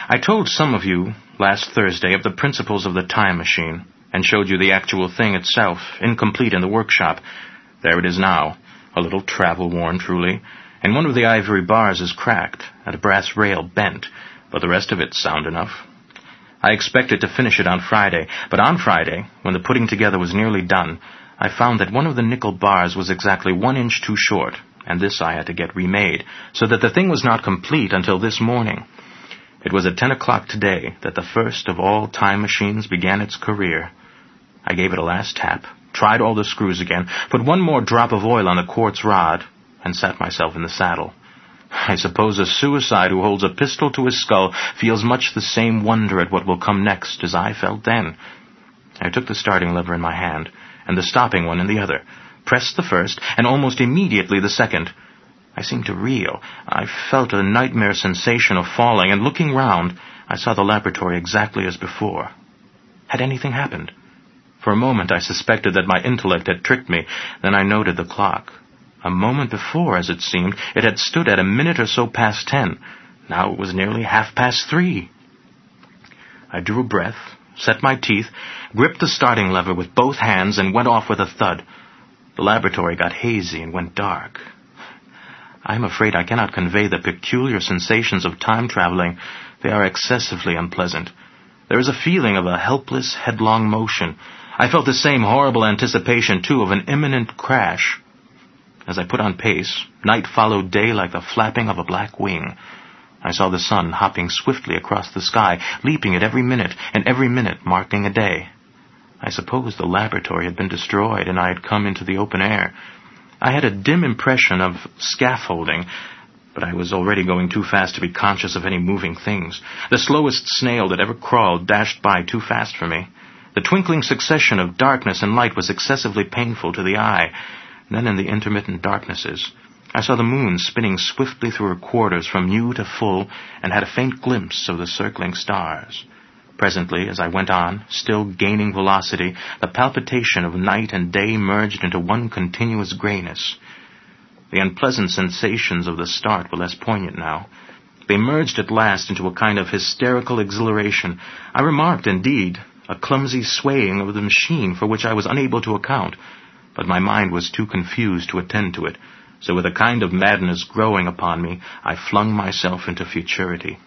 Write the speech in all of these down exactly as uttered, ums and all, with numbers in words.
I told some of you last Thursday of the principles of the time machine, and showed you the actual thing itself, incomplete in the workshop. There it is now, a little travel-worn truly, and one of the ivory bars is cracked, and a brass rail bent, but the rest of it's sound enough. I expected to finish it on Friday, but on Friday, when the putting together was nearly done, I found that one of the nickel bars was exactly one inch too short, and this I had to get remade, so that the thing was not complete until this morning. It was at ten o'clock today that the first of all time machines began its career. I gave it a last tap, tried all the screws again, put one more drop of oil on the quartz rod, and sat myself in the saddle. I suppose a suicide who holds a pistol to his skull feels much the same wonder at what will come next as I felt then. I took the starting lever in my hand, and the stopping one in the other, pressed the first, and almost immediately the second. I seemed to reel. I felt a nightmare sensation of falling, and looking round, I saw the laboratory exactly as before. Had anything happened? For a moment I suspected that my intellect had tricked me. Then I noted the clock. A moment before, as it seemed, it had stood at a minute or so past ten. Now it was nearly half past three. I drew a breath, set my teeth, gripped the starting lever with both hands, and went off with a thud. The laboratory got hazy and went dark. I am afraid I cannot convey the peculiar sensations of time traveling. They are excessively unpleasant. There is a feeling of a helpless, headlong motion. I felt the same horrible anticipation, too, of an imminent crash. As I put on pace, night followed day like the flapping of a black wing. I saw the sun hopping swiftly across the sky, leaping at every minute, and every minute marking a day. I suppose the laboratory had been destroyed, and I had come into the open air. I had a dim impression of scaffolding, but I was already going too fast to be conscious of any moving things. The slowest snail that ever crawled dashed by too fast for me. The twinkling succession of darkness and light was excessively painful to the eye. Then in the intermittent darknesses, I saw the moon spinning swiftly through her quarters from new to full, and had a faint glimpse of the circling stars. Presently, as I went on, still gaining velocity, the palpitation of night and day merged into one continuous grayness. The unpleasant sensations of the start were less poignant now. They merged at last into a kind of hysterical exhilaration. I remarked, indeed, a clumsy swaying of the machine for which I was unable to account, but my mind was too confused to attend to it, so with a kind of madness growing upon me, I flung myself into futurity.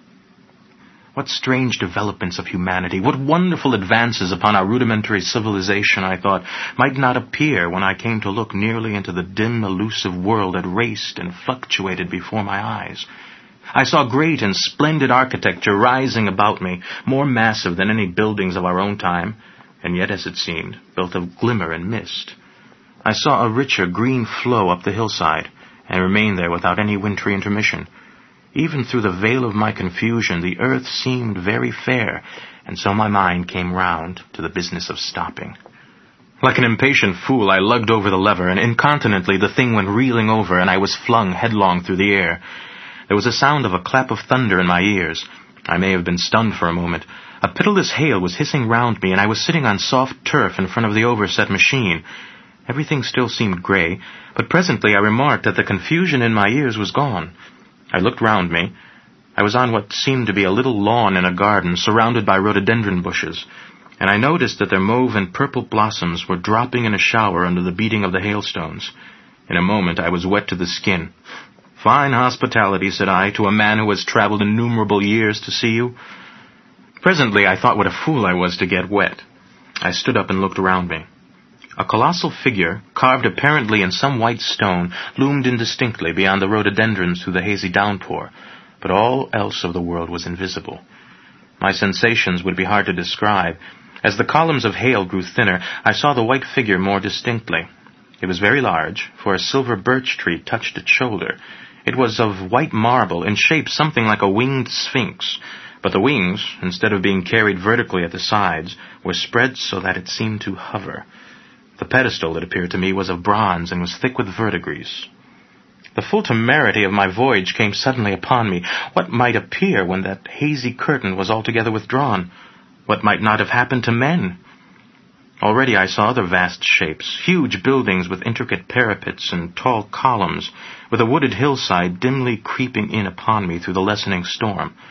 What strange developments of humanity, what wonderful advances upon our rudimentary civilization, I thought, might not appear when I came to look nearly into the dim, elusive world that raced and fluctuated before my eyes. I saw great and splendid architecture rising about me, more massive than any buildings of our own time, and yet, as it seemed, built of glimmer and mist. I saw a richer green flow up the hillside, and remained there without any wintry intermission. Even through the veil of my confusion, the earth seemed very fair, and so my mind came round to the business of stopping. Like an impatient fool, I lugged over the lever, and incontinently the thing went reeling over, and I was flung headlong through the air. There was a sound of a clap of thunder in my ears. I may have been stunned for a moment. A pitiless hail was hissing round me, and I was sitting on soft turf in front of the overset machine. Everything still seemed grey, but presently I remarked that the confusion in my ears was gone. I looked round me. I was on what seemed to be a little lawn in a garden, surrounded by rhododendron bushes, and I noticed that their mauve and purple blossoms were dropping in a shower under the beating of the hailstones. In a moment I was wet to the skin. "Fine hospitality," said I, "to a man who has traveled innumerable years to see you." Presently I thought what a fool I was to get wet. I stood up and looked around me. A colossal figure, carved apparently in some white stone, loomed indistinctly beyond the rhododendrons through the hazy downpour, but all else of the world was invisible. My sensations would be hard to describe. As the columns of hail grew thinner, I saw the white figure more distinctly. It was very large, for a silver birch tree touched its shoulder. It was of white marble, in shape something like a winged sphinx, but the wings, instead of being carried vertically at the sides, were spread so that it seemed to hover. The pedestal, it appeared to me, was of bronze and was thick with verdigris. The full temerity of my voyage came suddenly upon me. What might appear when that hazy curtain was altogether withdrawn? What might not have happened to men? Already I saw other vast shapes, huge buildings with intricate parapets and tall columns, with a wooded hillside dimly creeping in upon me through the lessening storm.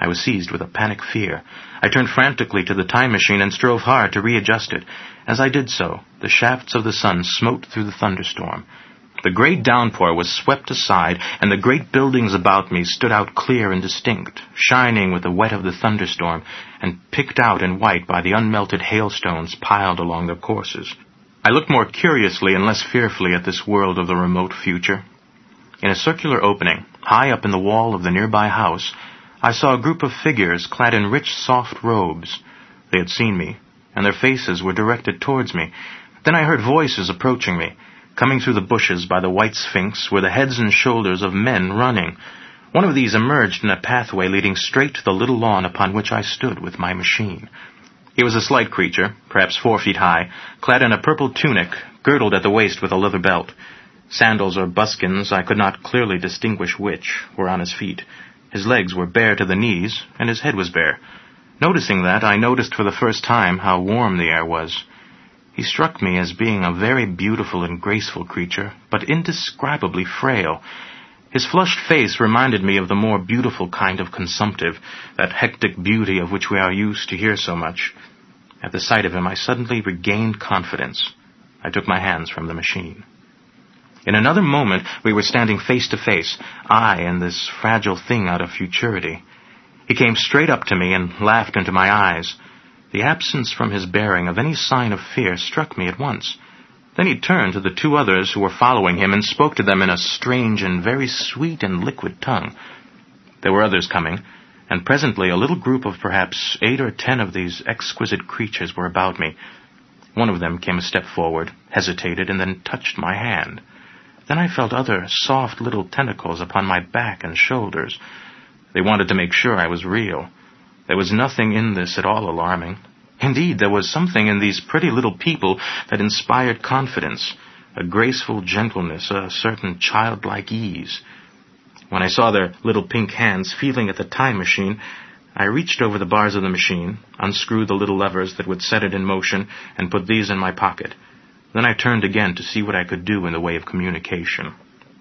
I was seized with a panic fear. I turned frantically to the time machine and strove hard to readjust it. As I did so, the shafts of the sun smote through the thunderstorm. The great downpour was swept aside, and the great buildings about me stood out clear and distinct, shining with the wet of the thunderstorm, and picked out in white by the unmelted hailstones piled along their courses. I looked more curiously and less fearfully at this world of the remote future. In a circular opening, high up in the wall of the nearby house, I saw a group of figures clad in rich, soft robes. They had seen me, and their faces were directed towards me. Then I heard voices approaching me. Coming through the bushes by the white sphinx were the heads and shoulders of men running. One of these emerged in a pathway leading straight to the little lawn upon which I stood with my machine. He was a slight creature, perhaps four feet high, clad in a purple tunic, girdled at the waist with a leather belt. Sandals or buskins, I could not clearly distinguish which, were on his feet. His legs were bare to the knees, and his head was bare. Noticing that, I noticed for the first time how warm the air was. He struck me as being a very beautiful and graceful creature, but indescribably frail. His flushed face reminded me of the more beautiful kind of consumptive, that hectic beauty of which we are used to hear so much. At the sight of him, I suddenly regained confidence. I took my hands from the machine. In another moment, we were standing face to face, I and this fragile thing out of futurity. He came straight up to me and laughed into my eyes. The absence from his bearing of any sign of fear struck me at once. Then he turned to the two others who were following him and spoke to them in a strange and very sweet and liquid tongue. There were others coming, and presently a little group of perhaps eight or ten of these exquisite creatures were about me. One of them came a step forward, hesitated, and then touched my hand. Then I felt other soft little tentacles upon my back and shoulders. They wanted to make sure I was real. There was nothing in this at all alarming. Indeed, there was something in these pretty little people that inspired confidence, a graceful gentleness, a certain childlike ease. When I saw their little pink hands feeling at the time machine, I reached over the bars of the machine, unscrewed the little levers that would set it in motion, and put these in my pocket. Then I turned again to see what I could do in the way of communication.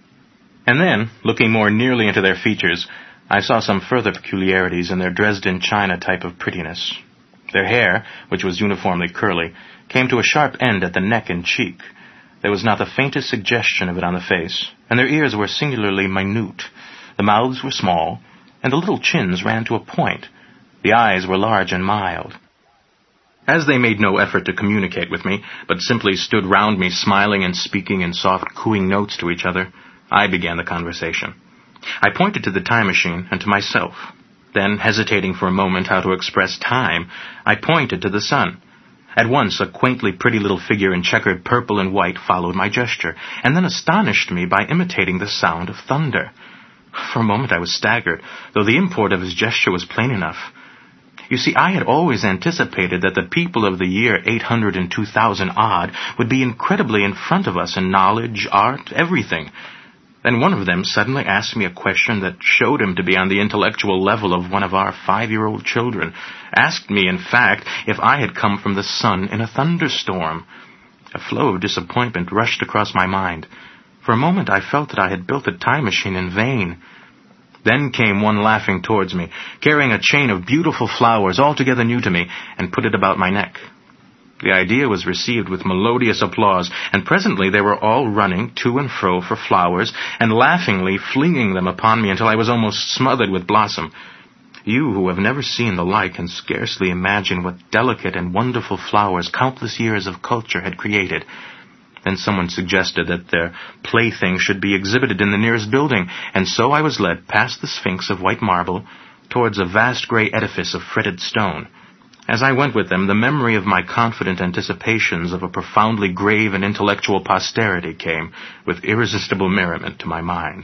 And then, looking more nearly into their features, I saw some further peculiarities in their Dresden china type of prettiness. Their hair, which was uniformly curly, came to a sharp end at the neck and cheek. There was not the faintest suggestion of it on the face, and their ears were singularly minute. The mouths were small, and the little chins ran to a point. The eyes were large and mild. As they made no effort to communicate with me, but simply stood round me smiling and speaking in soft cooing notes to each other, I began the conversation. I pointed to the time machine and to myself. Then, hesitating for a moment how to express time, I pointed to the sun. At once, a quaintly pretty little figure in checkered purple and white followed my gesture, and then astonished me by imitating the sound of thunder. For a moment I was staggered, though the import of his gesture was plain enough. You see, I had always anticipated that the people of the year eight hundred two thousand odd would be incredibly in front of us in knowledge, art, everything. Then one of them suddenly asked me a question that showed him to be on the intellectual level of one of our five-year-old children. Asked me, in fact, if I had come from the sun in a thunderstorm. A flow of disappointment rushed across my mind. For a moment I felt that I had built a time machine in vain. Then came one laughing towards me, carrying a chain of beautiful flowers altogether new to me, and put it about my neck. The idea was received with melodious applause, and presently they were all running to and fro for flowers, and laughingly flinging them upon me until I was almost smothered with blossom. You who have never seen the like can scarcely imagine what delicate and wonderful flowers countless years of culture had created. Then someone suggested that their plaything should be exhibited in the nearest building, and so I was led past the Sphinx of white marble towards a vast gray edifice of fretted stone. As I went with them, the memory of my confident anticipations of a profoundly grave and intellectual posterity came with irresistible merriment to my mind.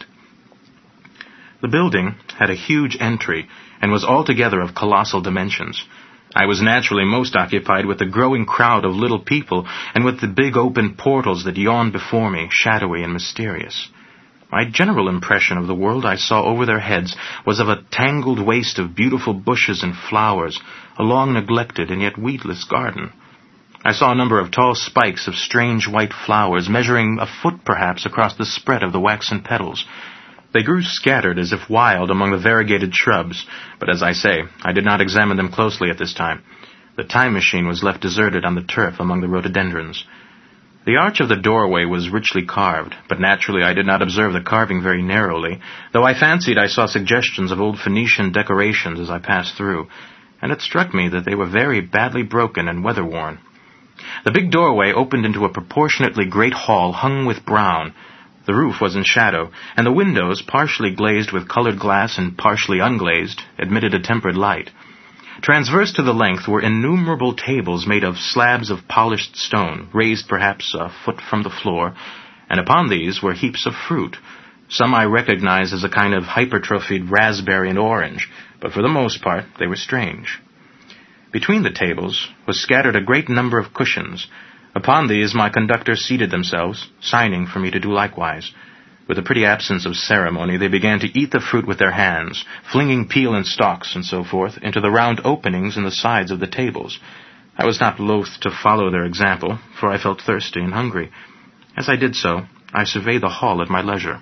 The building had a huge entry and was altogether of colossal dimensions. I was naturally most occupied with the growing crowd of little people and with the big open portals that yawned before me, shadowy and mysterious. My general impression of the world I saw over their heads was of a tangled waste of beautiful bushes and flowers, a long-neglected and yet weedless garden. I saw a number of tall spikes of strange white flowers, measuring a foot perhaps across the spread of the waxen petals. They grew scattered as if wild among the variegated shrubs, but as I say, I did not examine them closely at this time. The time machine was left deserted on the turf among the rhododendrons. The arch of the doorway was richly carved, but naturally I did not observe the carving very narrowly, though I fancied I saw suggestions of old Phoenician decorations as I passed through, and it struck me that they were very badly broken and weather-worn. The big doorway opened into a proportionately great hall hung with brown. The roof was in shadow, and the windows, partially glazed with colored glass and partially unglazed, admitted a tempered light. Transverse to the length were innumerable tables made of slabs of polished stone, raised perhaps a foot from the floor, and upon these were heaps of fruit. Some I recognized as a kind of hypertrophied raspberry and orange, but for the most part they were strange. Between the tables was scattered a great number of cushions. Upon these my conductors seated themselves, signing for me to do likewise. With a pretty absence of ceremony, they began to eat the fruit with their hands, flinging peel and stalks and so forth into the round openings in the sides of the tables. I was not loath to follow their example, for I felt thirsty and hungry. As I did so, I surveyed the hall at my leisure.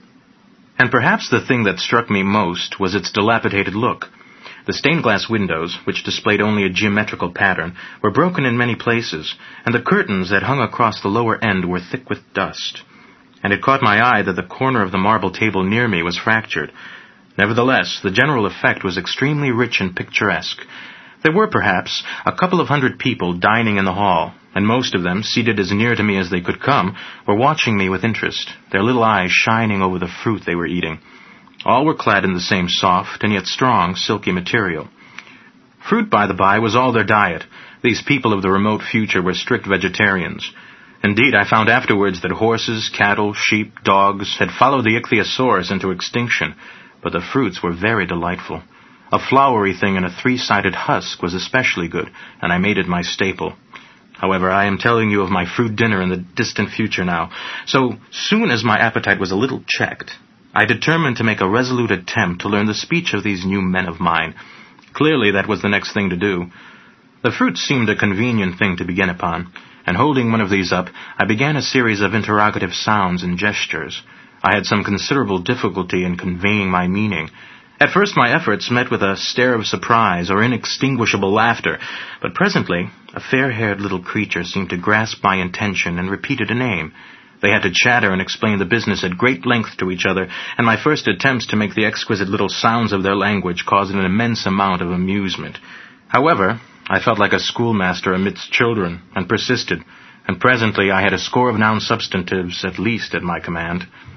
And perhaps the thing that struck me most was its dilapidated look. The stained-glass windows, which displayed only a geometrical pattern, were broken in many places, and the curtains that hung across the lower end were thick with dust. And it caught my eye that the corner of the marble table near me was fractured. Nevertheless, the general effect was extremely rich and picturesque. There were, perhaps, a couple of hundred people dining in the hall, and most of them, seated as near to me as they could come, were watching me with interest, their little eyes shining over the fruit they were eating. All were clad in the same soft and yet strong, silky material. Fruit, by the by, was all their diet. These people of the remote future were strict vegetarians. Indeed, I found afterwards that horses, cattle, sheep, dogs had followed the ichthyosaurus into extinction, but the fruits were very delightful. A floury thing in a three-sided husk was especially good, and I made it my staple. However, I am telling you of my fruit dinner in the distant future now, so soon as my appetite was a little checked, I determined to make a resolute attempt to learn the speech of these new men of mine. Clearly, that was the next thing to do. The fruit seemed a convenient thing to begin upon, and holding one of these up, I began a series of interrogative sounds and gestures. I had some considerable difficulty in conveying my meaning. At first my efforts met with a stare of surprise or inextinguishable laughter, but presently a fair-haired little creature seemed to grasp my intention and repeated a name. They had to chatter and explain the business at great length to each other, and my first attempts to make the exquisite little sounds of their language caused an immense amount of amusement. However, I felt like a schoolmaster amidst children, and persisted, and presently I had a score of noun substantives at least at my command.